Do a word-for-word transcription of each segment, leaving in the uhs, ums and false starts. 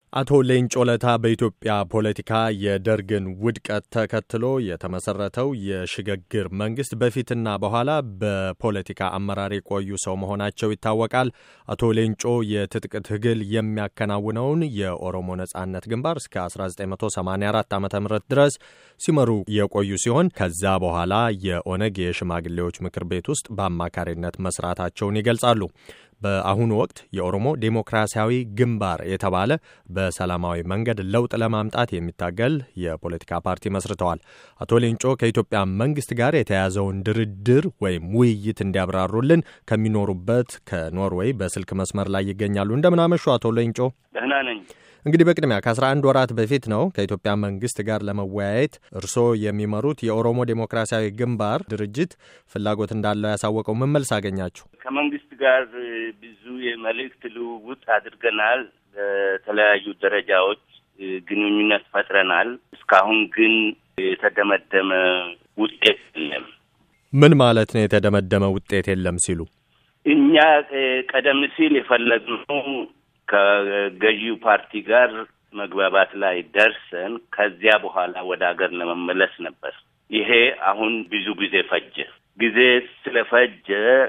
አቶ ሌንጮ ለታ በኢትዮጵያ ፖለቲካ የደርግን ውድቀት ተከትሎ የተመሰረተው የሽግግር መንግስት በፊትና በኋላ በፖለቲካ አመራር የቆዩ ሰው መሆናቸው ይታወቃል። አቶ ሌንጮ የትጥቅ ትግል የሚያከናውነውን የኦሮሞ ነጻነት ግንባር እስከ አስራ ዘጠኝ መቶ ሰማንያ አራት ዓመተ ምህረት ድረስ ሲመሩ የቆዩ ሲሆን ከዛ በኋላ የኦነግ የሽማግሌዎች ምክር ቤት ውስጥ በአማካሪነት መስራታቸውን ይገልጻሉ። በአሁኑ ወቅት የኦሮሞ ዴሞክራሲያዊ ግንባር የተባለ በሰላማዊ መንገድ ለውጥ ለማምጣት የሚታገል የፖለቲካ ፓርቲ መስርተዋል። አቶ ሌንጮ ከኢትዮጵያ መንግስት ጋር የተያዘውን ድርድር ወይም ውይይት እንዲያብራሩልን ከሚኖሩበት ከኖርዌይ በስልክ መስመር ላይ ይገኛሉ። እንደምን አመሹ አቶ ሌንጮ? ደህና ነኝ። እንግዲህ በቅድሚያ ከአስራ አንድ ወራት በፊት ነው ከኢትዮጵያ መንግስት ጋር ለመወያየት እርስዎ የሚመሩት የኦሮሞ ዴሞክራሲያዊ ግንባር ድርጅት ፍላጎት እንዳለው ያሳወቀው። ምን መልስ አገኛችሁ? ከመንግስት ጋር ብዙ የመልእክት ልውውጥ አድርገናል። በተለያዩ ደረጃዎች ግንኙነት ፈጥረናል። እስካሁን ግን የተደመደመ ውጤት የለም። ምን ማለት ነው የተደመደመ ውጤት የለም ሲሉ? እኛ ቀደም ሲል የፈለግነው ከገዢው ፓርቲ ጋር መግባባት ላይ ደርሰን ከዚያ በኋላ ወደ ሀገር ለመመለስ ነበር። ይሄ አሁን ብዙ ጊዜ ፈጀ። ጊዜ ስለፈጀ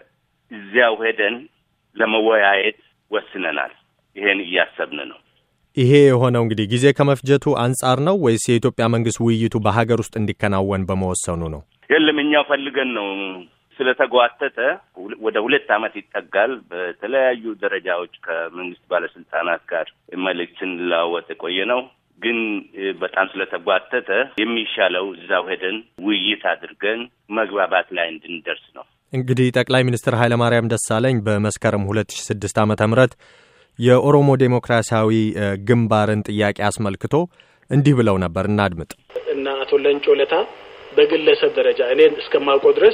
እዚያው ሄደን ለመወያየት ወስነናል። ይሄን እያሰብን ነው። ይሄ የሆነው እንግዲህ ጊዜ ከመፍጀቱ አንጻር ነው ወይስ የኢትዮጵያ መንግስት ውይይቱ በሀገር ውስጥ እንዲከናወን በመወሰኑ ነው? የለም፣ እኛው ፈልገን ነው። ስለተጓተተ ወደ ሁለት ዓመት ይጠጋል። በተለያዩ ደረጃዎች ከመንግስት ባለስልጣናት ጋር መልእክት ስንለዋወጥ የቆየ ነው። ግን በጣም ስለተጓተተ የሚሻለው እዛው ሄደን ውይይት አድርገን መግባባት ላይ እንድንደርስ ነው። እንግዲህ ጠቅላይ ሚኒስትር ኃይለማርያም ደሳለኝ በመስከረም ሁለት ሺህ ስድስት ዓመተ ምህረት የኦሮሞ ዴሞክራሲያዊ ግንባርን ጥያቄ አስመልክቶ እንዲህ ብለው ነበር። እናድምጥ። እና አቶ ሌንጮ ለታ በግለሰብ ደረጃ እኔን እስከማውቀው ድረስ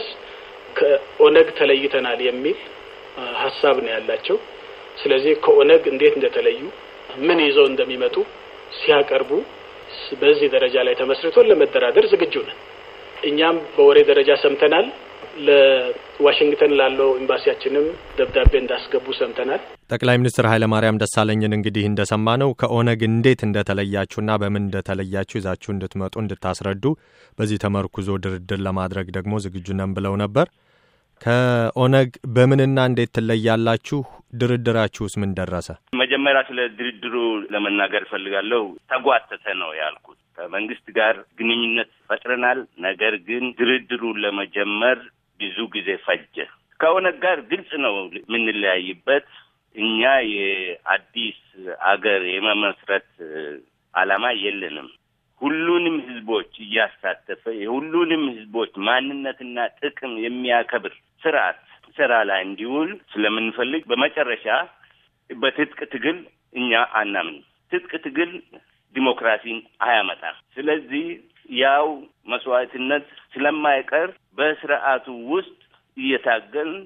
ከኦነግ ተለይተናል የሚል ሀሳብ ነው ያላቸው። ስለዚህ ከኦነግ እንዴት እንደተለዩ ምን ይዘው እንደሚመጡ ሲያቀርቡ በዚህ ደረጃ ላይ ተመስርቶ ለመደራደር ዝግጁ ነን። እኛም በወሬ ደረጃ ሰምተናል። ለዋሽንግተን ላለው ኤምባሲያችንም ደብዳቤ እንዳስገቡ ሰምተናል። ጠቅላይ ሚኒስትር ኃይለማርያም ደሳለኝን እንግዲህ እንደሰማነው ከኦነግ እንዴት እንደተለያችሁና በምን እንደተለያችሁ ይዛችሁ እንድትመጡ እንድታስረዱ በዚህ ተመርኩዞ ድርድር ለማድረግ ደግሞ ዝግጁ ነን ብለው ነበር። ከኦነግ በምንና እንዴት ትለያላችሁ? ድርድራችሁስ ምን ደረሰ? መጀመሪያ ስለ ድርድሩ ለመናገር እፈልጋለሁ። ተጓተተ ነው ያልኩት። ከመንግስት ጋር ግንኙነት ፈጥረናል። ነገር ግን ድርድሩን ለመጀመር ብዙ ጊዜ ፈጀ። ከኦነግ ጋር ግልጽ ነው የምንለያይበት። እኛ የአዲስ አገር የመመስረት ዓላማ የለንም። ሁሉንም ህዝቦች እያሳተፈ የሁሉንም ህዝቦች ማንነትና ጥቅም የሚያከብር ስርዓት ስራ ላይ እንዲውል ስለምንፈልግ በመጨረሻ በትጥቅ ትግል እኛ አናምን። ትጥቅ ትግል ዲሞክራሲን አያመጣም። ስለዚህ ያው መስዋዕትነት ስለማይቀር በስርዓቱ ውስጥ እየታገልን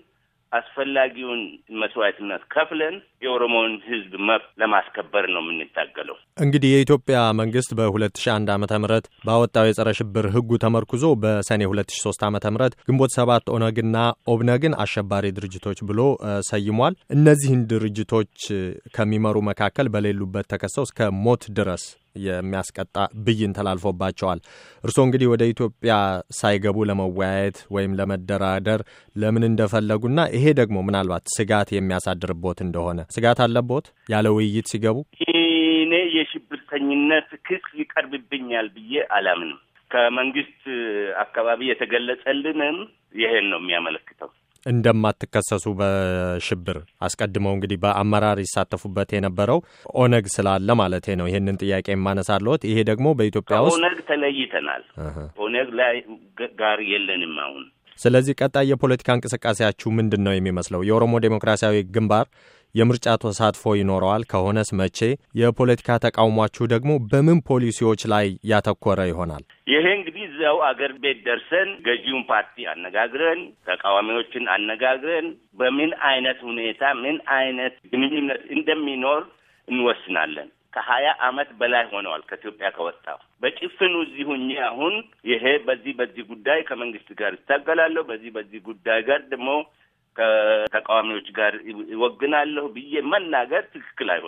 አስፈላጊውን መስዋዕትነት ከፍለን የኦሮሞን ህዝብ መብት ለማስከበር ነው የምንታገለው። እንግዲህ የኢትዮጵያ መንግስት በሁለት ሺህ አንድ ዓመተ ምህረት ባወጣው የጸረ ሽብር ህጉ ተመርኩዞ በሰኔ ሁለት ሺህ ሶስት ዓመተ ምህረት ግንቦት ሰባት ኦነግና ኦብነግን አሸባሪ ድርጅቶች ብሎ ሰይሟል። እነዚህን ድርጅቶች ከሚመሩ መካከል በሌሉበት ተከሰው እስከ ሞት ድረስ የሚያስቀጣ ብይን ተላልፎባቸዋል። እርስዎ እንግዲህ ወደ ኢትዮጵያ ሳይገቡ ለመወያየት ወይም ለመደራደር ለምን እንደፈለጉና ይሄ ደግሞ ምናልባት ስጋት የሚያሳድርቦት እንደሆነ ስጋት አለቦት ያለ ውይይት ሲገቡ? እኔ የሽብርተኝነት ክስ ይቀርብብኛል ብዬ አላምንም። ከመንግስት አካባቢ የተገለጸልንም ይሄን ነው የሚያመለክተው። እንደማትከሰሱ በሽብር አስቀድመው እንግዲህ በአመራር ይሳተፉበት የነበረው ኦነግ ስላለ ማለት ነው ይሄንን ጥያቄ የማነሳለሁት። ይሄ ደግሞ በኢትዮጵያ ውስጥ ኦነግ ተለይተናል። ኦነግ ላይ ጋር የለንም አሁን። ስለዚህ ቀጣይ የፖለቲካ እንቅስቃሴያችሁ ምንድን ነው የሚመስለው? የኦሮሞ ዴሞክራሲያዊ ግንባር የምርጫ ተሳትፎ ይኖረዋል? ከሆነስ መቼ? የፖለቲካ ተቃውሟችሁ ደግሞ በምን ፖሊሲዎች ላይ ያተኮረ ይሆናል? ይሄ እንግዲህ እዚያው አገር ቤት ደርሰን ገዢውን ፓርቲ አነጋግረን ተቃዋሚዎችን አነጋግረን በምን አይነት ሁኔታ ምን አይነት ግንኙነት እንደሚኖር እንወስናለን። ከሀያ አመት በላይ ሆነዋል ከኢትዮጵያ ከወጣው። በጭፍኑ እዚህ ሁኜ አሁን ይሄ በዚህ በዚህ ጉዳይ ከመንግስት ጋር ይታገላለሁ፣ በዚህ በዚህ ጉዳይ ጋር ደግሞ ከተቃዋሚዎች ጋር ይወግናለሁ ብዬ መናገር ትክክል አይሆንም።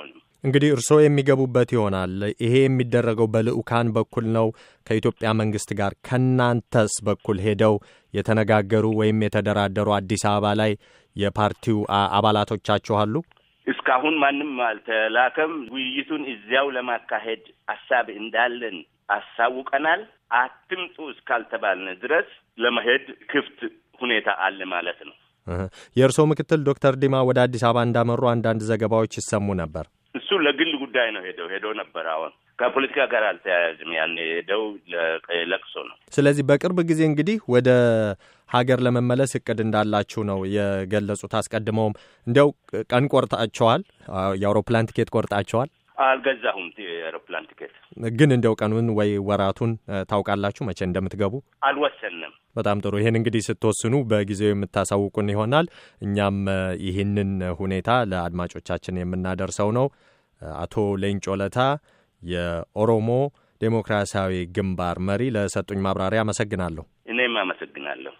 እንግዲህ እርስዎ የሚገቡበት ይሆናል። ይሄ የሚደረገው በልኡካን በኩል ነው ከኢትዮጵያ መንግስት ጋር? ከናንተስ በኩል ሄደው የተነጋገሩ ወይም የተደራደሩ አዲስ አበባ ላይ የፓርቲው አባላቶቻችሁ አሉ? እስካሁን ማንም አልተላከም። ውይይቱን እዚያው ለማካሄድ ሐሳብ እንዳለን አሳውቀናል። አትምጡ እስካልተባልን ድረስ ለመሄድ ክፍት ሁኔታ አለ ማለት ነው። የእርስዎ ምክትል ዶክተር ዲማ ወደ አዲስ አበባ እንዳመሩ አንዳንድ ዘገባዎች ይሰሙ ነበር። እሱ ለግል ጉዳይ ነው ሄደው ሄደው ነበር። አሁን ከፖለቲካ ጋር አልተያያዝም። ያን ሄደው ለቅሶ ነው። ስለዚህ በቅርብ ጊዜ እንግዲህ ወደ ሀገር ለመመለስ እቅድ እንዳላችሁ ነው የገለጹት። አስቀድመውም እንዲያው ቀን ቆርጣቸዋል? የአውሮፕላን ቲኬት ቆርጣቸዋል? አልገዛሁም የአውሮፕላን ቲኬት። ግን እንዲያው ቀኑን ወይ ወራቱን ታውቃላችሁ መቼ እንደምትገቡ? አልወሰንም። በጣም ጥሩ። ይሄን እንግዲህ ስትወስኑ በጊዜው የምታሳውቁን ይሆናል። እኛም ይህንን ሁኔታ ለአድማጮቻችን የምናደርሰው ነው። አቶ ሌንጮ ለታ የኦሮሞ ዴሞክራሲያዊ ግንባር መሪ ለሰጡኝ ማብራሪያ አመሰግናለሁ። እኔም አመሰግናለሁ።